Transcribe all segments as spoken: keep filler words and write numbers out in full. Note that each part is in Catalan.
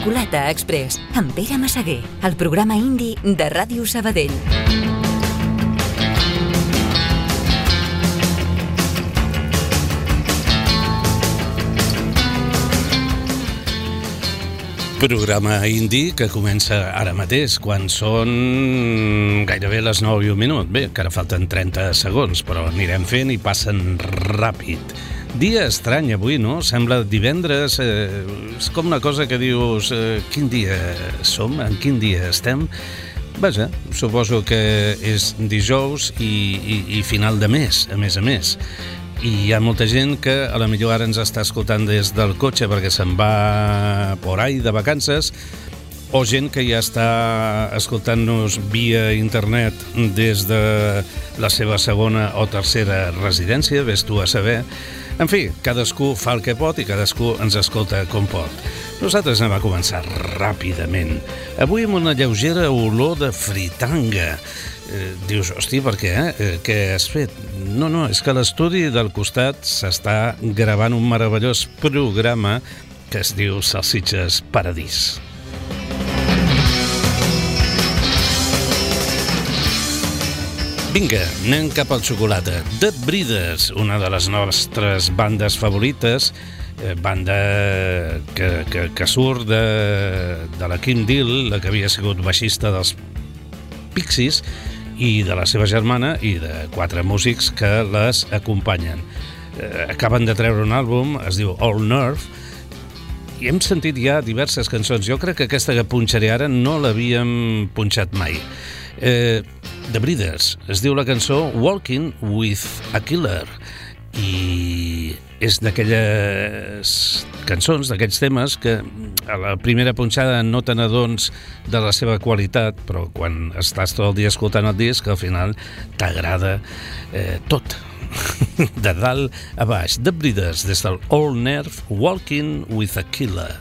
Xocolata Express, amb Pere Massaguer, el programa indi de Ràdio Sabadell. Programa indi que comença ara mateix, quan són gairebé les nou i un minut. Bé, encara falten trenta segons, però anirem fent i passen ràpid. Dia estrany avui, no? Sembla divendres, eh, és com una cosa que dius, eh, quin dia som, en quin dia estem? Vaja, suposo que és dijous i, i, i final de mes, a més a més. I hi ha molta gent que a la millor ara ens està escoltant des del cotxe perquè se'n va por ahí de vacances, o gent que ja està escoltant-nos via internet des de la seva segona o tercera residència, ves tu a saber. En fi, cadascú fa el que pot i cadascú ens escolta com pot. Nosaltres anem a començar ràpidament. Avui amb una lleugera olor de fritanga. Eh, dius, hosti, per què? Eh? Què has fet? No, no, és que a l'estudi del costat s'està gravant un meravellós programa que es diu Salsitxes Paradís. Vinga, anem cap al xocolata. The Breeders, una de les nostres bandes favorites, eh, banda que, que, que surt de, de la Kim Deal, la que havia sigut baixista dels Pixies, i de la seva germana i de quatre músics que les acompanyen. Eh, acaben de treure un àlbum, es diu All Nerve, i hem sentit ja diverses cançons. Jo crec que aquesta que punxaré ara no l'havíem punxat mai. Eh, The Breeders, es diu la cançó Walking with a Killer, i és d'aquelles cançons, d'aquells temes que a la primera punxada no te n'adones de la seva qualitat, però quan estàs tot el dia escoltant el disc al final t'agrada eh, tot, de dalt a baix. The Breeders, des del All Nerve, Walking with a Killer.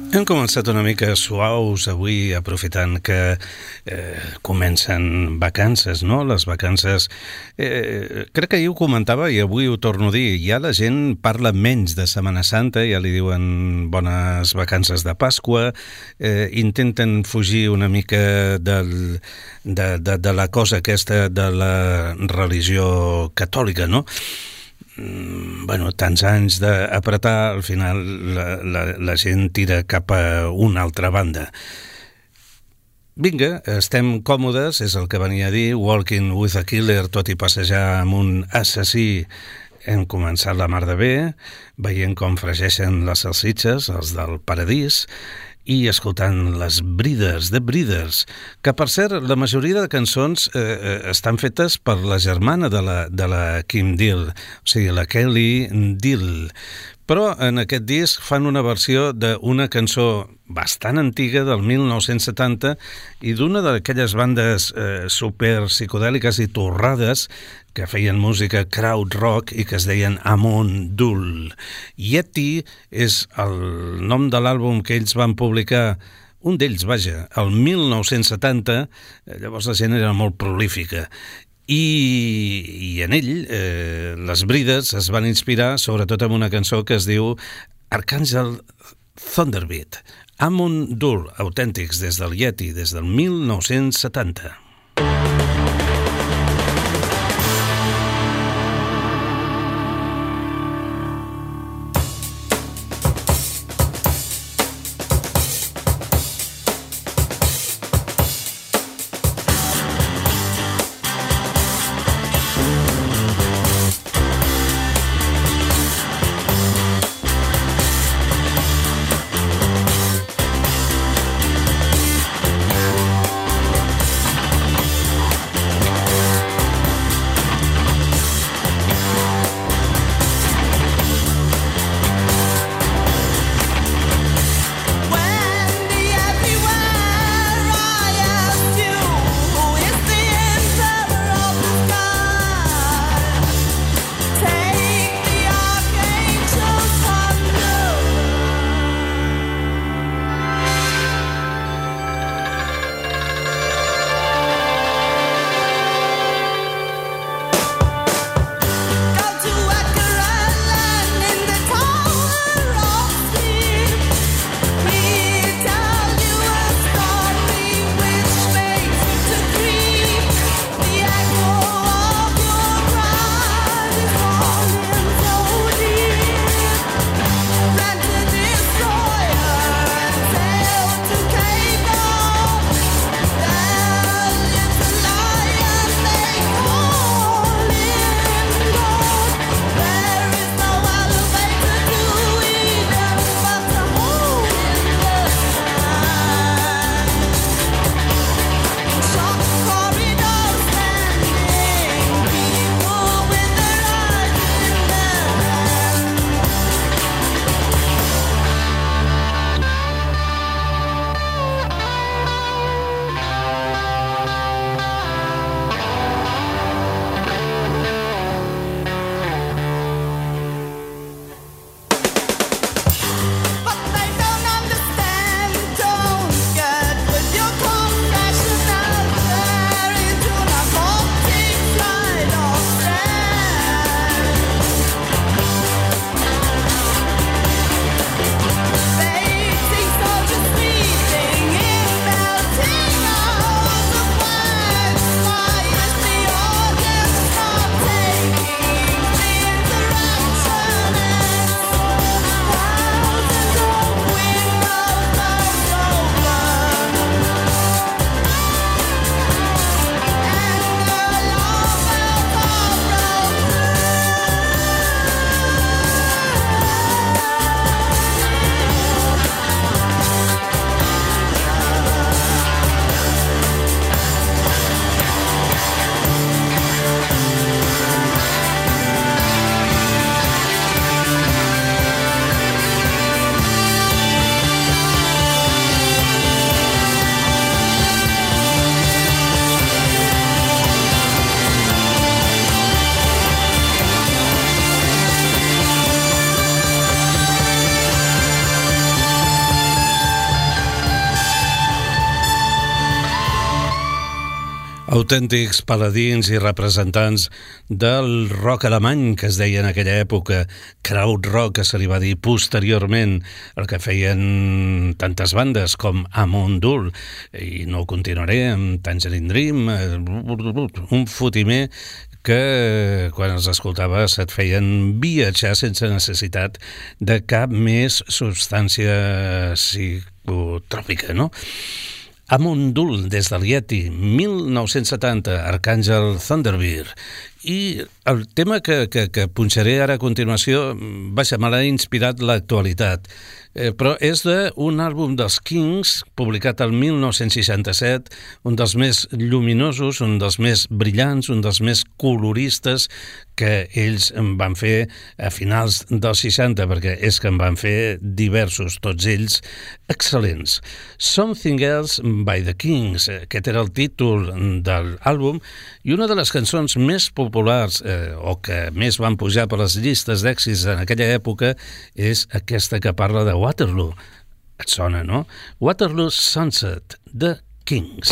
Hem començat una mica suaus avui, aprofitant que eh, comencen vacances, no? Les vacances... Eh, crec que ahir ho comentava i avui ho torno a dir. Ja la gent parla menys de Setmana Santa, ja li diuen bones vacances de Pasqua, eh, intenten fugir una mica del, de, de, de la cosa aquesta de la religió catòlica, no? Bueno, tants anys d'apretar, al final la, la, la gent tira cap a una altra banda. Vinga, estem còmodes, és el que venia a dir, Walking with a Killer, tot i passejar amb un assassí. Hem començat la mar de bé, veient com fregeixen les salsitxes, els del paradís, i escoltant les Breeders, The Breeders, que per cert, la majoria de cançons eh, estan fetes per la germana de la, de la Kim Deal, o sigui, la Kelly Deal. Però en aquest disc fan una versió d'una cançó bastant antiga, del mil nou-cents setanta, i d'una d'aquelles bandes eh, super psicodèliques i torrades que feien música crowd rock i que es deien Amon Dul. Yeti és el nom de l'àlbum que ells van publicar, un d'ells, vaja, el mil nou-cents setanta, llavors la gent era molt prolífica. I, i en ell, eh, les Breeders es van inspirar sobretot amb una cançó que es diu Archangel Thunderbeat. Amon Dul, autèntics des del Yeti, des del mil nou-cents setanta. Thank Autèntics paladins i representants del rock alemany que es deia en aquella època, krautrock, que se li va dir posteriorment, el que feien tantes bandes com Amundul, i no continuaré amb Tangerine Dream, un fotimer que quan els escoltaves et feien viatjar sense necessitat de cap més substància psicotròpica, no? Amundul, des del Yeti, mil nou-cents setanta, Arcàngel Thunderbird. I el tema que, que, que punxaré ara a continuació, vaja, me l'ha inspirat l'actualitat, eh, però és d'un àlbum dels Kings, publicat el mil nou-cents seixanta-set, un dels més lluminosos, un dels més brillants, un dels més coloristes que ells en van fer a finals dels seixanta, perquè és que en van fer diversos, tots ells excel·lents. Something Else by the Kings, aquest era el títol de l'àlbum, i una de les cançons més populars eh, o que més van pujar per les llistes d'èxits en aquella època és aquesta que parla de Waterloo. Et sona, no? Waterloo Sunset, The Kings.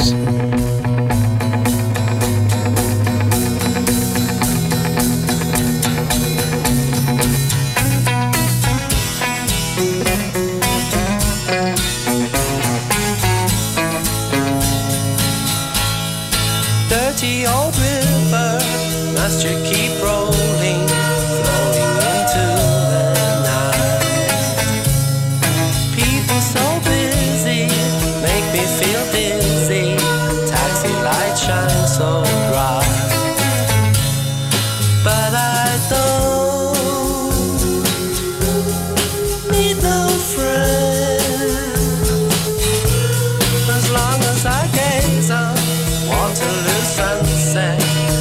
Must you keep rolling, flowing into the night? People so busy, make me feel dizzy. Taxi lights shine so bright, but I don't need no friend. As long as I gaze on Waterloo sunset,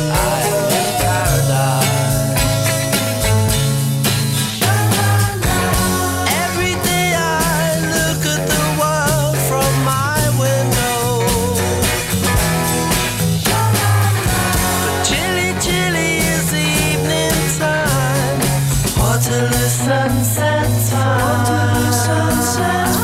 sunset's fine. Sunset's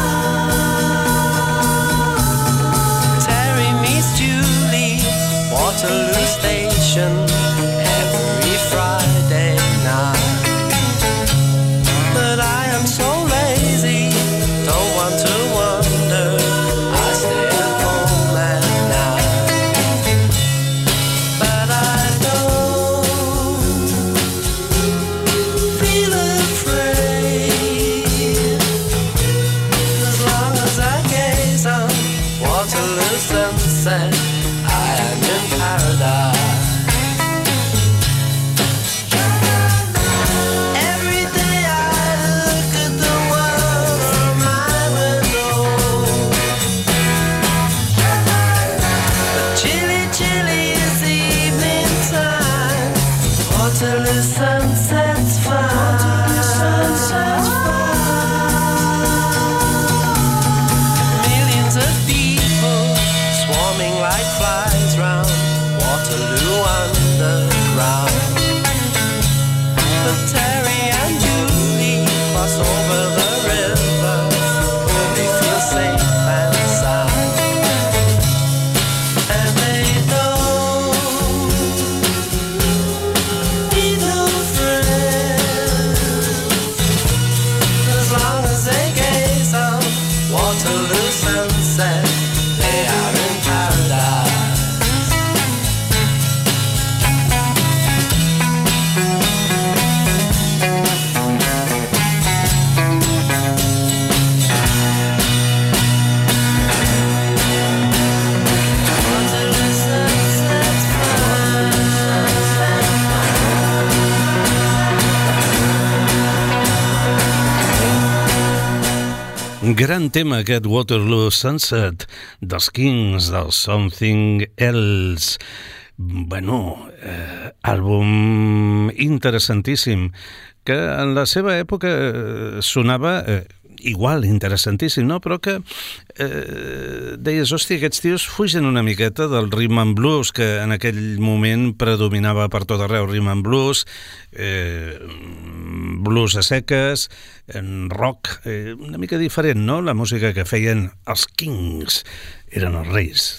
fine. Terry meets Julie, Waterloo Station, every Friday night. But I am so lazy, don't want to wander, I stay at home at night. But I don't feel Waterloo sunset, I am in paradise. Every day I look at the world from my window, but chilly, chilly is the evening time. Waterloo sunset's fine. Waterloo sunset's fine. Swarming like flies round Waterloo underground. But Terry and Julie cross over the river, where they feel safe and sound. And they don't need no friends, as long as they gaze on Waterloo sunset, they are in paradise. Waterloo sunset's fine. Gran tema aquest Waterloo Sunset dels Kings, del Something Else. Bueno, eh, àlbum interessantíssim que en la seva època sonava eh, igual, interessantíssim, no? Però que eh, deies, hòstia, aquests tios fugen una miqueta del rhythm and blues que en aquell moment predominava per tot arreu, rhythm and blues, eh, blues a seques, en rock, eh, una mica diferent, no? La música que feien els Kings eren els reis